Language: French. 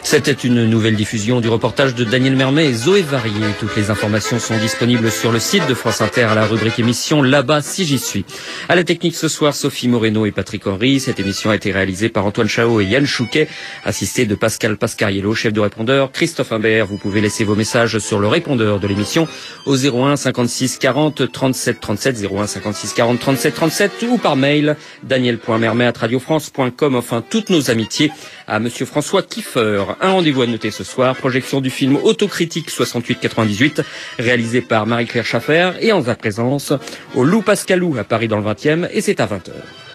C'était une nouvelle diffusion du reportage de Daniel Mermet et Zoé Varier. Toutes les informations sont disponibles sur le site de France Inter à la rubrique émission Là-bas si j'y suis. À la technique ce soir, Sophie Moreno et Patrick Henry. Cette émission a été réalisée par Antoine Chao et Yann Chouquet, assisté de Pascal Pascariello, chef de répondeur. Christophe Imbert, vous pouvez laisser vos messages sur le répondeur de l'émission au 01 56 40 37 37, 01 56 40 37 37 ou par mail daniel.mermet@radiofrance.com. Enfin, toutes nos amitiés à monsieur François Kiefer. Un rendez-vous à noter ce soir, projection du film Autocritique 68-98, réalisé par Marie-Claire Schaffer et en sa présence au Lou Pascalou à Paris dans le 20e, et c'est à 20h.